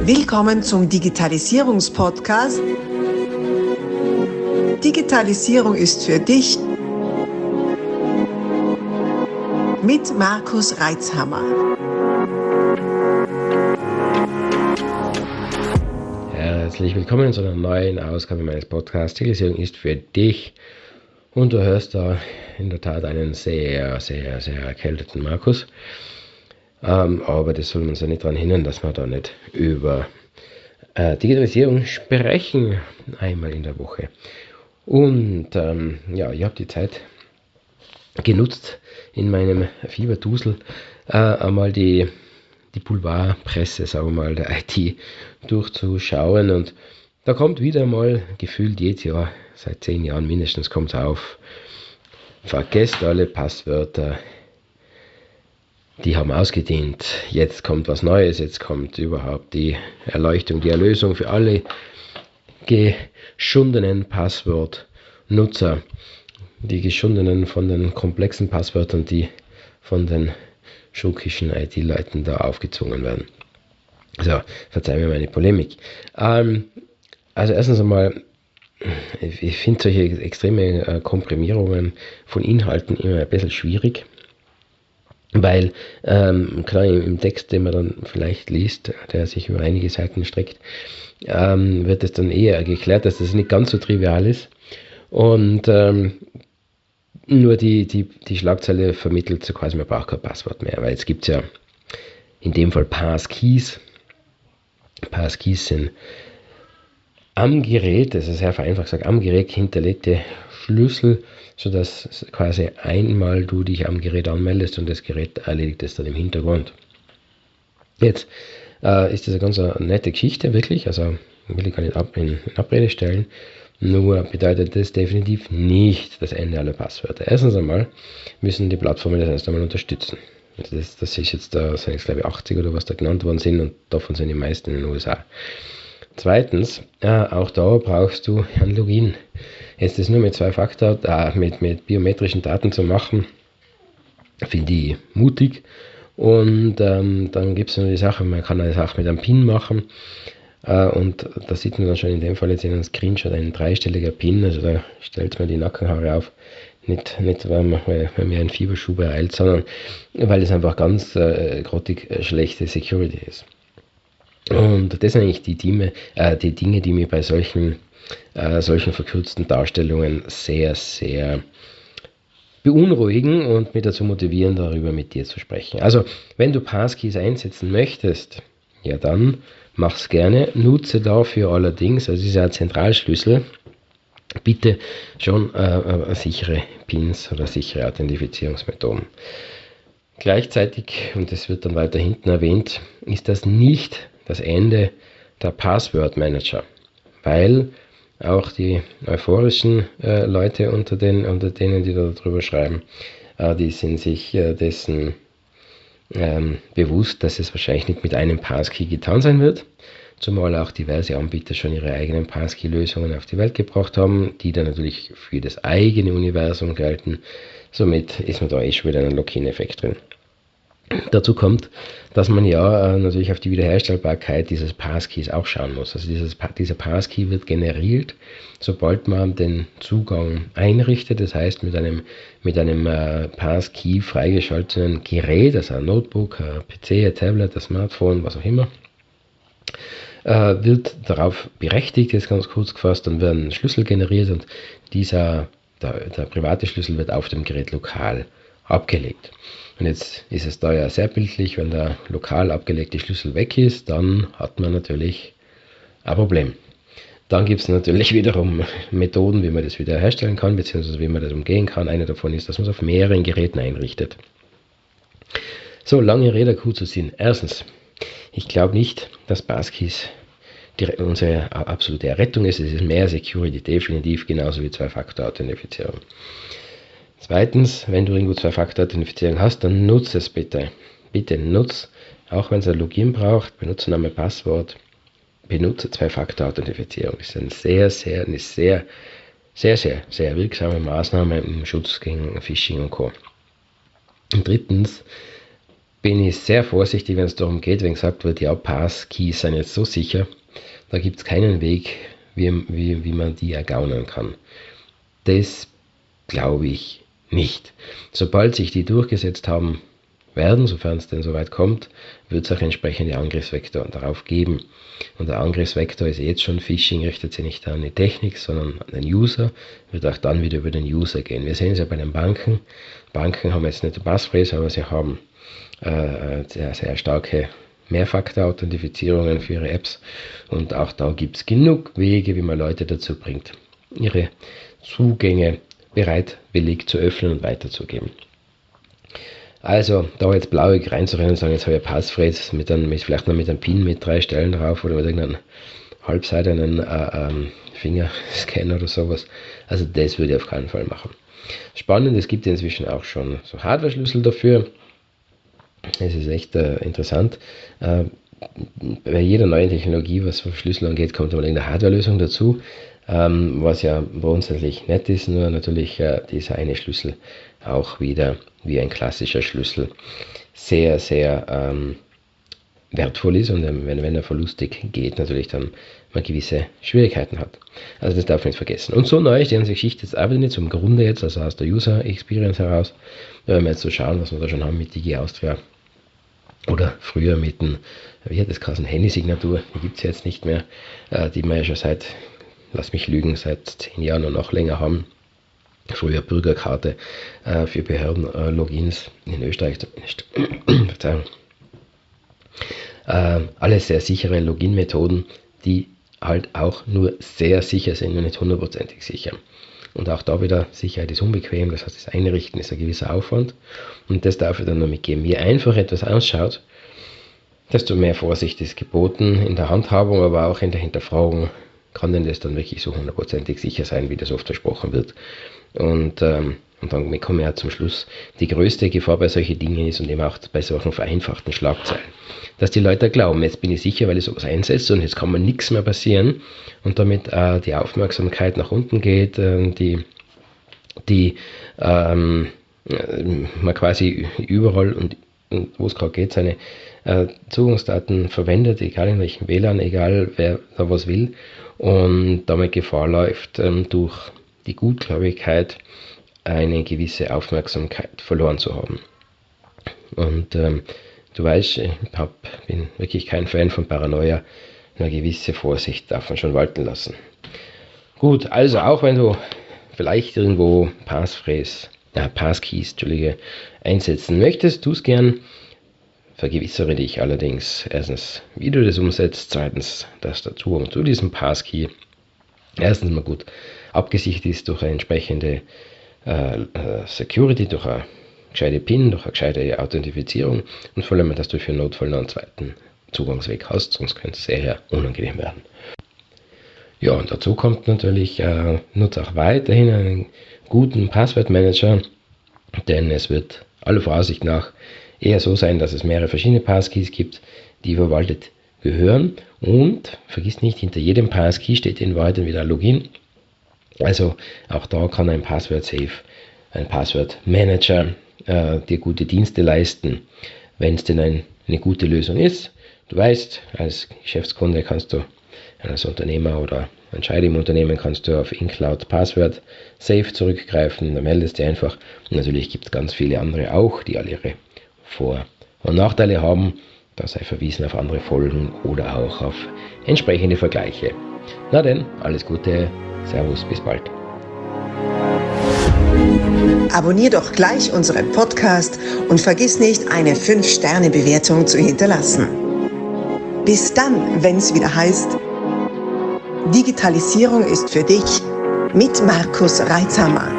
Willkommen zum Digitalisierungspodcast. Digitalisierung ist für dich mit Markus Reitzhammer. Herzlich willkommen zu einer neuen Ausgabe meines Podcasts. Digitalisierung ist für dich. Und du hörst da in der Tat einen sehr, sehr, sehr erkälteten Markus. Aber das soll uns ja nicht daran hindern, dass wir da nicht über Digitalisierung sprechen, einmal in der Woche. Und ich habe die Zeit genutzt, in meinem Fieberdusel einmal die Boulevardpresse, sagen wir mal, der IT durchzuschauen. Und da kommt wieder mal, gefühlt jedes Jahr, seit 10 Jahren mindestens, kommt es auf, vergesst alle Passwörter, die haben ausgedient, jetzt kommt was Neues, jetzt kommt überhaupt die Erleuchtung, die Erlösung für alle geschundenen Passwortnutzer, die geschundenen von den komplexen Passwörtern, die von den schurkischen IT-Leuten da aufgezwungen werden. So, verzeih mir meine Polemik. Also erstens einmal, ich finde solche extreme Komprimierungen von Inhalten immer ein bisschen schwierig. Weil, klar, im Text, den man dann vielleicht liest, der sich über einige Seiten streckt, wird es dann eher geklärt, dass das nicht ganz so trivial ist. Und nur die Schlagzeile vermittelt so quasi, man braucht kein Passwort mehr, weil jetzt gibt es ja in dem Fall Passkeys. Passkeys sind am Gerät, das ist sehr vereinfacht gesagt, am Gerät hinterlegte Schlüssel, sodass quasi einmal du dich am Gerät anmeldest und das Gerät erledigt es dann im Hintergrund. Jetzt ist das eine ganz nette Geschichte, wirklich, also will ich gar nicht in Abrede stellen, nur bedeutet das definitiv nicht das Ende aller Passwörter. Erstens einmal müssen die Plattformen das erst einmal unterstützen. Also das ist jetzt, sind jetzt glaube ich 80 oder was da genannt worden sind und davon sind die meisten in den USA. Zweitens, auch da brauchst du ein Login. Jetzt das nur mit 2-Faktor, mit biometrischen Daten zu machen, finde ich mutig. Und dann gibt es noch die Sache, man kann das auch mit einem PIN machen. Und da sieht man dann schon in dem Fall jetzt in einem Screenshot ein 3-stelliger PIN, also da stellt man die Nackenhaare auf. Nicht weil mir ein Fieberschub ereilt, sondern weil es einfach ganz grottig schlechte Security ist. Und das sind eigentlich die Dinge, die mich bei solchen verkürzten Darstellungen sehr, sehr beunruhigen und mich dazu motivieren, darüber mit dir zu sprechen. Also, wenn du Passkeys einsetzen möchtest, ja dann mach's gerne. Nutze dafür allerdings, also es ist ja ein Zentralschlüssel, bitte schon sichere PINs oder sichere Authentifizierungsmethoden. Gleichzeitig, und das wird dann weiter hinten erwähnt, ist das nicht das Ende der Passwortmanager, weil auch die euphorischen Leute unter denen, die darüber schreiben, die sind sich dessen bewusst, dass es wahrscheinlich nicht mit einem Passkey getan sein wird, zumal auch diverse Anbieter schon ihre eigenen Passkey-Lösungen auf die Welt gebracht haben, die dann natürlich für das eigene Universum gelten. Somit ist man da schon wieder einen Lock-in-Effekt drin. Dazu kommt, dass man ja natürlich auf die Wiederherstellbarkeit dieses Passkeys auch schauen muss. Also dieser Passkey wird generiert, sobald man den Zugang einrichtet. Das heißt, mit einem Passkey freigeschalteten Gerät, also ein Notebook, ein PC, ein Tablet, ein Smartphone, was auch immer, wird darauf berechtigt, jetzt ganz kurz gefasst, dann werden Schlüssel generiert und der private Schlüssel wird auf dem Gerät lokal abgelegt. Und jetzt ist es da ja sehr bildlich, wenn der lokal abgelegte Schlüssel weg ist, dann hat man natürlich ein Problem. Dann gibt es natürlich wiederum Methoden, wie man das wieder herstellen kann, beziehungsweise wie man das umgehen kann. Eine davon ist, dass man es auf mehreren Geräten einrichtet. So, lange Rede, kurzer Sinn. Erstens, ich glaube nicht, dass Passkeys unsere absolute Errettung ist. Es ist mehr Security, definitiv, genauso wie 2-Faktor-Authentifizierung. Zweitens, wenn du irgendwo 2-Faktor-Authentifizierung hast, dann nutze es bitte. Bitte nutze, auch wenn es ein Login braucht, Benutzername, Passwort, benutze 2-Faktor-Authentifizierung. Das ist eine sehr wirksame Maßnahme im Schutz gegen Phishing und Co. Und drittens, bin ich sehr vorsichtig, wenn es darum geht, wenn gesagt wird, ja, Passkeys sind jetzt so sicher, da gibt es keinen Weg, wie man die ergaunern kann. Das glaube ich nicht. Sobald sich die durchgesetzt haben werden, sofern es denn soweit kommt, wird es auch entsprechende Angriffsvektor darauf geben. Und der Angriffsvektor ist jetzt schon Phishing, richtet sich nicht an die Technik, sondern an den User, wird auch dann wieder über den User gehen. Wir sehen es ja bei den Banken. Banken haben jetzt nicht die Passphrase, aber sie haben sehr, sehr starke Mehrfaktor-Authentifizierungen für ihre Apps. Und auch da gibt es genug Wege, wie man Leute dazu bringt, ihre Zugänge bereitwillig zu öffnen und weiterzugeben. Also da jetzt blauig reinzurennen und sagen, jetzt habe ich eine Passphrase vielleicht noch mit einem PIN mit 3 Stellen drauf oder mit irgendeinem halbseitigen Fingerscanner oder sowas. Also das würde ich auf keinen Fall machen. Spannend, es gibt inzwischen auch schon so Hardware-Schlüssel dafür. Es ist echt interessant. Bei jeder neuen Technologie, was Verschlüsselung angeht, kommt immer eine Hardware-Lösung dazu. Was ja grundsätzlich nett ist, nur natürlich dieser eine Schlüssel auch wieder wie ein klassischer Schlüssel sehr, sehr wertvoll ist und wenn er verlustig geht, natürlich dann man gewisse Schwierigkeiten hat. Also das darf man nicht vergessen. Und so neu ist die ganze Geschichte jetzt auch wieder nicht zum Grunde jetzt, also aus der User Experience heraus, wenn wir jetzt so schauen, was wir da schon haben mit Digi Austria oder früher mit dem, wie hat das geheißen, Handy-Signatur, die gibt es jetzt nicht mehr, die wir ja schon seit 10 Jahren und noch länger haben. Früher Bürgerkarte für Behörden-Logins in Österreich zumindest. Verzeihung. Alles sehr sichere Login-Methoden, die halt auch nur sehr sicher sind und nicht hundertprozentig sicher. Und auch da wieder, Sicherheit ist unbequem, das heißt, das Einrichten ist ein gewisser Aufwand und das darf ich dann noch mitgeben. Je einfacher etwas ausschaut, desto mehr Vorsicht ist geboten in der Handhabung, aber auch in der Hinterfragung. Kann denn das dann wirklich so hundertprozentig sicher sein, wie das oft versprochen wird? Und dann kommen wir ja zum Schluss. Die größte Gefahr bei solchen Dingen ist und eben auch bei solchen vereinfachten Schlagzeilen, dass die Leute glauben, jetzt bin ich sicher, weil ich sowas einsetze und jetzt kann mir nichts mehr passieren und damit die Aufmerksamkeit nach unten geht, man quasi überall und wo es gerade geht, seine Zugangsdaten verwendet, egal in welchem WLAN, egal wer da was will und damit Gefahr läuft, durch die Gutgläubigkeit eine gewisse Aufmerksamkeit verloren zu haben. Und du weißt, ich bin wirklich kein Fan von Paranoia, eine gewisse Vorsicht darf man schon walten lassen. Gut, also auch wenn du vielleicht irgendwo Passkeys einsetzen möchtest, tu es gern. Vergewissere dich allerdings erstens, wie du das umsetzt, zweitens, dass der Zugang zu diesem Passkey erstens mal gut abgesichert ist durch eine entsprechende Security, durch eine gescheite PIN, durch eine gescheite Authentifizierung und vor allem, dass du für Notfall noch einen zweiten Zugangsweg hast, sonst könnte es sehr unangenehm werden. Ja, und dazu kommt natürlich, nutze auch weiterhin einen guten Passwortmanager, denn es wird aller Voraussicht nach eher so sein, dass es mehrere verschiedene Passkeys gibt, die verwaltet gehören und vergiss nicht, hinter jedem Passkey steht in Wahrheit wieder ein Login. Also auch da kann ein Password-Safe, ein Password-Manager dir gute Dienste leisten, wenn es denn eine gute Lösung ist. Du weißt, als Geschäftskunde kannst du, als Unternehmer oder Entscheider im Unternehmen kannst du auf InCloud Password Safe zurückgreifen, da meldest du einfach. Und natürlich gibt es ganz viele andere auch, die alle ihre Vor- und Nachteile haben. Da sei verwiesen auf andere Folgen oder auch auf entsprechende Vergleiche. Na denn, alles Gute, Servus, bis bald. Abonnier doch gleich unseren Podcast und vergiss nicht, eine 5-Sterne-Bewertung zu hinterlassen. Bis dann, wenn es wieder heißt, Digitalisierung ist für dich mit Markus Reitzhammer.